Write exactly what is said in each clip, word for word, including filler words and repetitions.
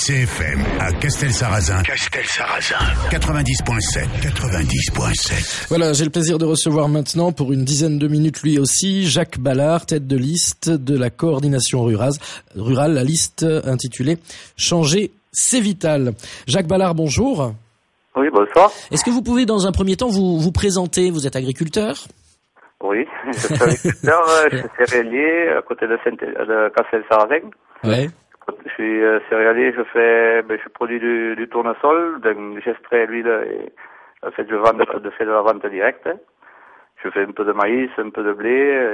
C F M à Castel-Sarrazin. Castel-Sarrazin. quatre-vingt-dix virgule sept. quatre-vingt-dix virgule sept. Voilà, j'ai le plaisir de recevoir maintenant pour une dizaine de minutes lui aussi Jacques Ballard, tête de liste de la coordination rurale, rurale la liste intitulée Changer, c'est vital. Jacques Ballard, bonjour. Oui, bonsoir. Est-ce que vous pouvez dans un premier temps vous vous présenter? Vous êtes agriculteur? Oui, je suis agriculteur, je suis céréalier à côté de, Saint- de Castel-Sarrazin. Ouais. Je suis euh, céréalier, je fais, ben, je produis du, du tournesol, donc j'extrais l'huile et en fait je vends, de, de fais de la vente directe. Je fais un peu de maïs, un peu de blé,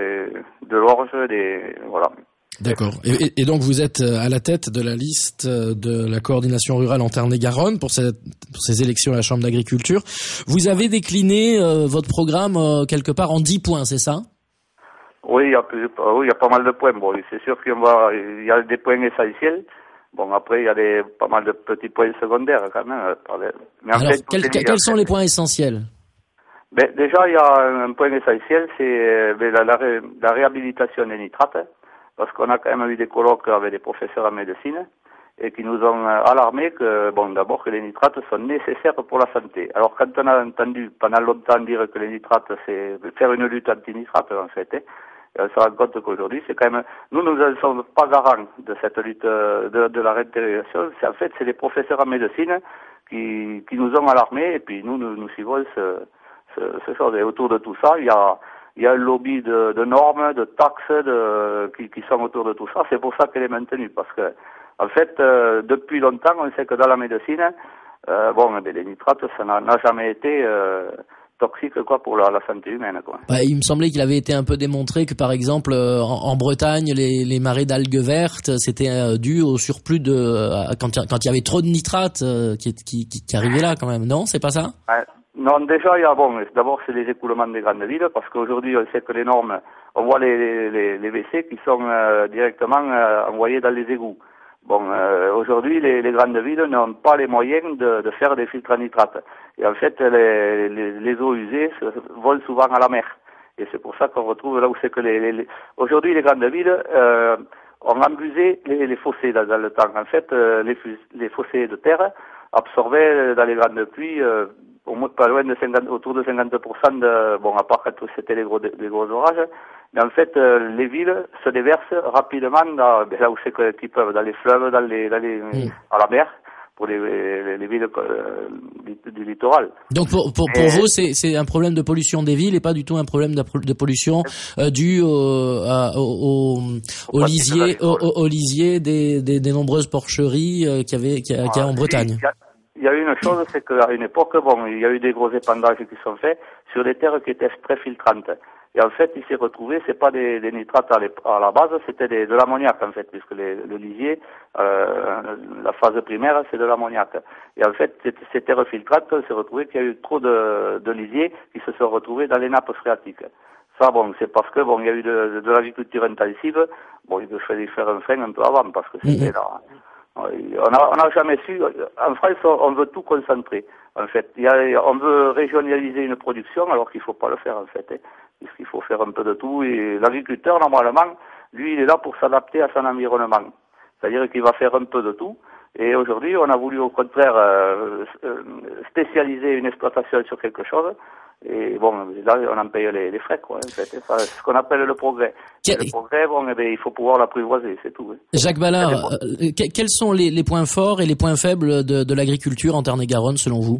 et de l'orge, des voilà. D'accord. Et, et donc vous êtes à la tête de la liste de la coordination rurale en Tarn-et-Garonne pour, cette, pour ces élections à la Chambre d'agriculture. Vous avez décliné euh, votre programme euh, quelque part en dix points, c'est ça? Oui, il y a plus, oui, il y a pas mal de points. Bon, c'est sûr qu'il y a des points essentiels. Bon, après, il y a des, pas mal de petits points secondaires quand même. Mais en Alors, fait, quels, quels sont les points essentiels? Ben, déjà, il y a un point essentiel, c'est ben, la, la, ré, la réhabilitation des nitrates, parce qu'on a quand même eu des colloques avec des professeurs en médecine et qui nous ont alarmé que, bon, d'abord que les nitrates sont nécessaires pour la santé. Alors, quand on a entendu pendant longtemps dire que les nitrates, c'est faire une lutte anti-nitrate, en fait, hein, on se rend compte qu'aujourd'hui, c'est quand même, nous, nous ne sommes pas garants de cette lutte de, de la réintégration. C'est, en fait, c'est les professeurs en médecine qui, qui nous ont alarmés et puis nous, nous, nous suivons ce, ce, ce chose. Et autour de tout ça, il y a, il y a un lobby de, de normes, de taxes, de, qui, qui sont autour de tout ça. C'est pour ça qu'elle est maintenue. Parce que, en fait, euh, depuis longtemps, on sait que dans la médecine, euh, bon, eh bien, les nitrates, ça n'a, n'a jamais été, euh, toxique quoi pour la, la santé humaine quoi. Bah, il me semblait qu'il avait été un peu démontré que par exemple euh, en, en Bretagne les, les marées d'algues vertes c'était euh, dû au surplus de euh, quand quand il y avait trop de nitrates euh, qui, qui qui arrivaient là quand même. Non, c'est pas ça? Ouais. Non, déjà il y a bon d'abord c'est les écoulements des grandes villes parce qu'aujourd'hui on sait que les normes on voit les les, les W C qui sont euh, directement euh, envoyés dans les égouts. Bon, euh, aujourd'hui, les, les grandes villes n'ont pas les moyens de, de faire des filtres à nitrate. Et en fait, les, les, les eaux usées se volent souvent à la mer. Et c'est pour ça qu'on retrouve là où c'est que les, les, les... aujourd'hui, les grandes villes euh, ont abusé les, les fossés dans, dans le temps. En fait, euh, les, les fossés de terre absorbaient dans les grandes pluies euh, au moins pas loin de cinquante, autour de cinquante pour cent de, bon, à part quand c'était les gros, les gros orages. Mais en fait, euh, les villes se déversent rapidement dans, là où c'est que, qu'ils peuvent, dans les fleuves, dans les, dans les, mmh. à la mer, pour les, les, les villes euh, du, du littoral. Donc pour, pour, pour et... vous, c'est, c'est un problème de pollution des villes et pas du tout un problème de, de pollution euh, dû au, à, au, au, au lisier, au, au, au lisier des, des, des nombreuses porcheries euh, qu'il y avait, qu'il y a, qu'il y a en Bretagne. Il y a une chose, c'est qu'à une époque, bon, il y a eu des gros épandages qui sont faits sur des terres qui étaient très filtrantes. Et en fait, il s'est retrouvé, c'est pas des, des nitrates à, à la base, c'était des, de l'ammoniac en fait, puisque les, le lisier, euh, la phase primaire, c'est de l'ammoniac. Et en fait, ces terres filtrantes, on s'est retrouvé qu'il y a eu trop de, de lisiers qui se sont retrouvés dans les nappes phréatiques. Ça, bon, c'est parce que bon, il y a eu de, de l'agriculture intensive. Bon, il fallait faire un frein un peu avant parce que c'était là. On a, on n'a jamais su. En France, on veut tout concentrer. En fait, il y a, on veut régionaliser une production alors qu'il faut pas le faire en fait. Hein, puisqu'il faut faire un peu de tout. Et l'agriculteur, normalement, lui, il est là pour s'adapter à son environnement. C'est-à-dire qu'il va faire un peu de tout. Et aujourd'hui, on a voulu au contraire euh, spécialiser une exploitation sur quelque chose. Et bon, là, on en paye les, les frais, quoi. En fait. C'est ce qu'on appelle le progrès. Quel... Le progrès, bon, eh bien, il faut pouvoir l'apprivoiser, c'est tout. Hein. Jacques Ballard, euh, quels sont les, les points forts et les points faibles de, de l'agriculture en Tarn-et-Garonne, selon vous?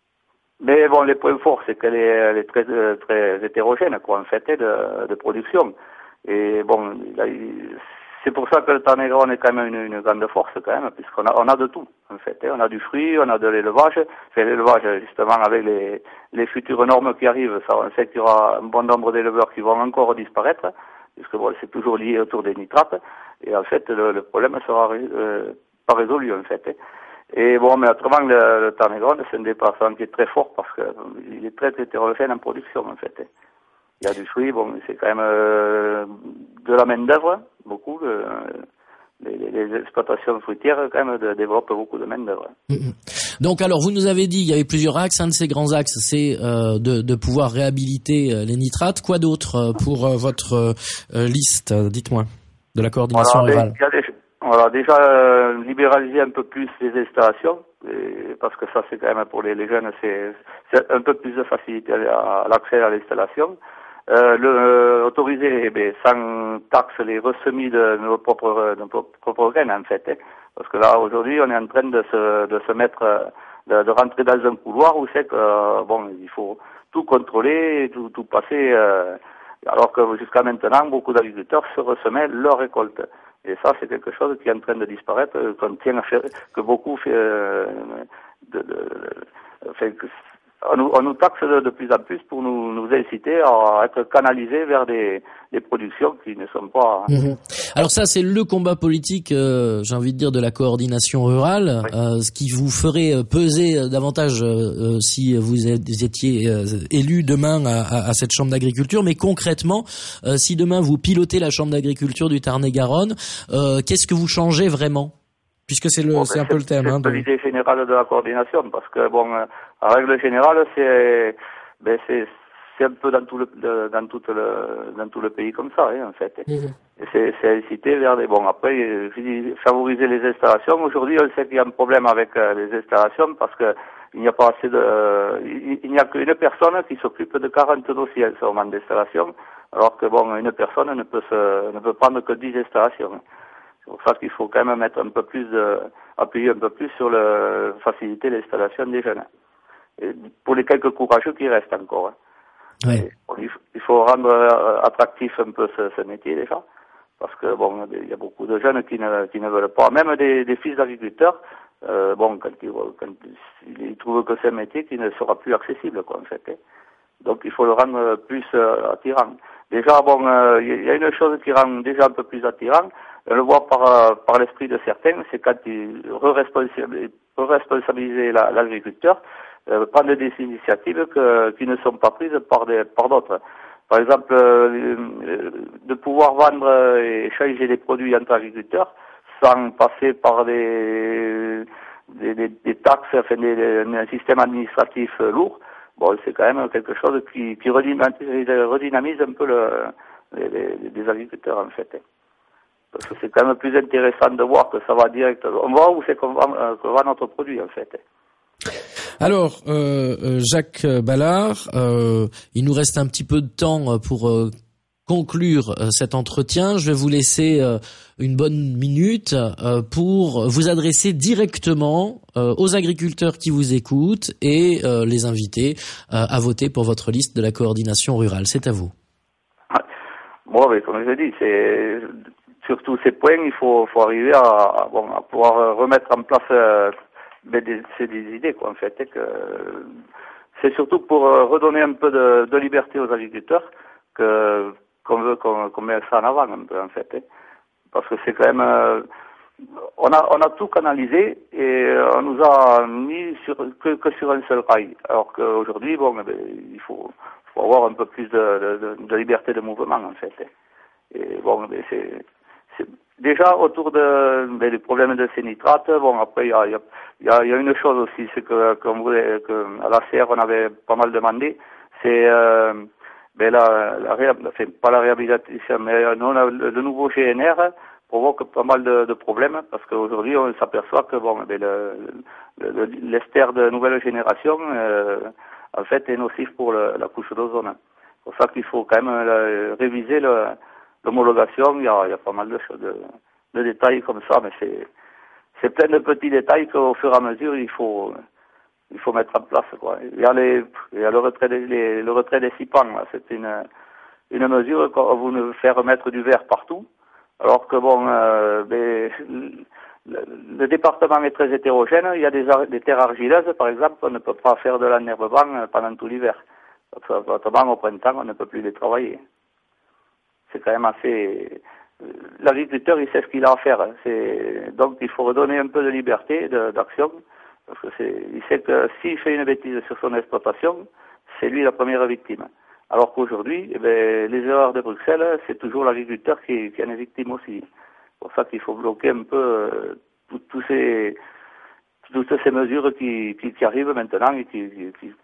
Mais bon, les points forts, c'est qu'elle est, elle est très, très hétérogène, quoi, en fait, de, de production. Et bon, là, c'est pour ça que le Tarn-et-Garonne est quand même une, une grande force, quand même, puisqu'on a, on a de tout, en fait. On a du fruit, on a de l'élevage. C'est l'élevage, justement, avec les, les futures normes qui arrivent, ça, on sait qu'il y aura un bon nombre d'éleveurs qui vont encore disparaître, puisque bon, c'est toujours lié autour des nitrates. Et en fait, le, le problème sera euh, pas résolu, en fait. Et bon, mais autrement, le, le Tarn-et-Garonne, c'est un département qui est très fort parce que il est très hétérogène en production, en fait. Il y a du fruit, bon, c'est quand même euh, de la main-d'œuvre, beaucoup. Euh, les, les exploitations fruitières, quand même, de, développent beaucoup de main-d'œuvre. Mmh. Donc, alors, vous nous avez dit, il y avait plusieurs axes. Un de ces grands axes, c'est euh, de, de pouvoir réhabiliter euh, les nitrates. Quoi d'autre euh, pour euh, votre euh, liste, dites-moi, de la coordination voilà, rurale? Il y a des, voilà, déjà euh, libéraliser un peu plus les installations, et, parce que ça c'est quand même pour les, les jeunes, c'est, c'est un peu plus de facilité à, à l'accès à l'installation. Euh, le, euh, autoriser eh bien, sans taxe les ressemis de nos propres, de nos propres graines en fait, hein, parce que là aujourd'hui on est en train de se, de se mettre, de, de rentrer dans un couloir où c'est que euh, bon, il faut tout contrôler, tout, tout passer, euh, alors que jusqu'à maintenant beaucoup d'agriculteurs se ressemaient leur récolte. Et ça, c'est quelque chose qui est en train de disparaître, qu'on tient à faire, que beaucoup fait, euh, de, de, de, fait, que, on, nous, on nous taxe de, de plus en plus pour nous, nous inciter à être canalisés vers des, des productions qui ne sont pas... Mmh. Alors ça, c'est le combat politique, euh, j'ai envie de dire, de la coordination rurale, oui. euh, ce qui vous ferait peser davantage euh, si vous étiez euh, élu demain à, à, à cette chambre d'agriculture. Mais concrètement, euh, si demain vous pilotez la chambre d'agriculture du Tarn-et-Garonne, euh, qu'est-ce que vous changez vraiment ? Puisque c'est le, bon, c'est un peu le thème. C'est hein, donc. l'idée générale de la coordination, parce que bon, en règle générale, c'est, ben c'est, c'est un peu dans tout le, dans tout le, dans tout le pays comme ça, hein, en fait. Mmh. Et c'est, c'est incité vers des, bon, après, je dis, favoriser les installations. Aujourd'hui, on sait qu'il y a un problème avec euh, les installations parce que il n'y a pas assez de, euh, il, il n'y a qu'une personne qui s'occupe de quarante dossiers en ce moment d'installation, alors que bon, une personne ne peut se, ne peut prendre que dix installations. C'est pour ça qu'il faut quand même mettre un peu plus de, appuyer un peu plus sur le, faciliter l'installation des jeunes. Et pour les quelques courageux qui restent encore. Hein. Ouais. Et, il faut rendre attractif un peu ce, ce métier déjà. Parce que bon, il y a beaucoup de jeunes qui ne, qui ne veulent pas, même des, des fils d'agriculteurs, euh, bon, quand ils, quand ils trouvent que c'est un métier qui ne sera plus accessible, quoi, en fait. Hein. Donc il faut le rendre plus euh, attirant. Déjà, bon, il euh, y a une chose qui rend déjà un peu plus attirant, on le voit par, euh, par l'esprit de certains, c'est quand ils re-responsabiliser la, l'agriculteur, euh, prendre des initiatives que, qui ne sont pas prises par, des, par d'autres. Par exemple, euh, de pouvoir vendre et échanger des produits entre agriculteurs sans passer par des, des, des, des taxes, enfin des, des, un système administratif lourd. Bon, c'est quand même quelque chose qui, qui redynamise, redynamise un peu le, les, les, les agriculteurs, en fait. Parce que c'est quand même plus intéressant de voir que ça va direct. On voit où c'est qu'on va, euh, qu'on va notre produit, en fait. Alors, euh, Jacques Ballard, euh, il nous reste un petit peu de temps pour euh, conclure euh, cet entretien. Je vais vous laisser euh, une bonne minute euh, pour vous adresser directement euh, aux agriculteurs qui vous écoutent et euh, les inviter euh, à voter pour votre liste de la coordination rurale. C'est à vous. Bon, mais comme je dis, c'est sur tous ces points, il faut, faut arriver à, à, bon, à pouvoir remettre en place euh, des, c'est des idées, quoi, en fait. Et que c'est surtout pour redonner un peu de, de liberté aux agriculteurs que qu'on veut qu'on, qu'on met ça en avant, un peu, en fait. Hein. Parce que c'est quand même, euh, on a on a tout canalisé et on nous a mis sur que, que sur un seul rail. Alors qu'aujourd'hui, bon, eh bien, il faut, faut avoir un peu plus de, de, de liberté de mouvement, en fait. Et bon, eh c'est C'est déjà autour de, ben, des problèmes de ces nitrates. Bon, après, il y a, y, a, y a une chose aussi, c'est que, comme voulait, que à la C R, on avait pas mal demandé, c'est euh, ben, la, la réhab, enfin, pas la réhabilitation, mais non, la, le, le nouveau G N R provoque pas mal de, de problèmes, parce qu'aujourd'hui, on s'aperçoit que bon, ben, le, le, l'ester de nouvelle génération, euh, en fait, est nocif pour le, la couche d'ozone. C'est pour ça qu'il faut quand même euh, réviser le l'homologation, il y a, il y a pas mal de choses, de, de détails comme ça, mais c'est, c'est plein de petits détails qu'au fur et à mesure, il faut, il faut mettre en place, quoi. Il y a les, il y a le retrait des, les, le retrait des six pans, là. C'est une, une mesure qu'on vous nous fait remettre du verre partout, alors que bon, euh, ben, le, le département est très hétérogène. Il y a des, des terres argileuses, par exemple, on ne peut pas faire de l'enherbement pendant tout l'hiver. Autrement, au printemps, on ne peut plus les travailler. C'est quand même assez... L'agriculteur, il sait ce qu'il a à faire. Hein. C'est... Donc, il faut redonner un peu de liberté de, d'action. Parce que c'est... il sait que s'il fait une bêtise sur son exploitation, c'est lui la première victime. Alors qu'aujourd'hui, eh ben, les erreurs de Bruxelles, c'est toujours l'agriculteur qui, qui en est victime aussi. C'est pour ça qu'il faut bloquer un peu euh, tous ces... toutes ces mesures qui, qui, qui arrivent maintenant et qui, qui,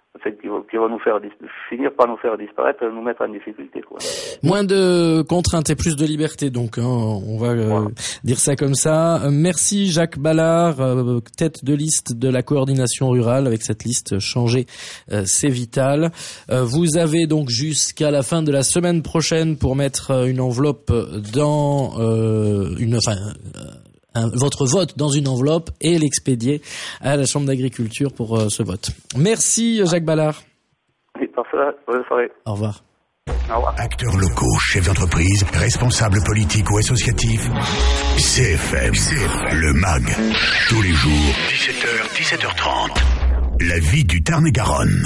enfin, qui vont, qui vont nous faire dis- finir par nous faire disparaître, nous mettre en difficulté, quoi. Moins de contraintes et plus de liberté, donc hein, on va euh, Voilà. dire ça comme ça. Euh, Merci Jacques Ballard, euh, tête de liste de la coordination rurale. Avec cette liste changer, euh, c'est vital. Euh, vous avez donc jusqu'à la fin de la semaine prochaine pour mettre euh, une enveloppe dans euh, une, enfin. Euh, Un, votre vote dans une enveloppe et l'expédier à la Chambre d'agriculture pour euh, ce vote. Merci Jacques Ballard. Et par cela, bonne soirée. Au revoir. Au revoir. Acteurs locaux, chefs d'entreprise, responsables politiques ou associatifs. C F M, C F M, le M A G. Tous les jours, dix-sept heures, dix-sept heures trente. La vie du Tarn-et-Garonne.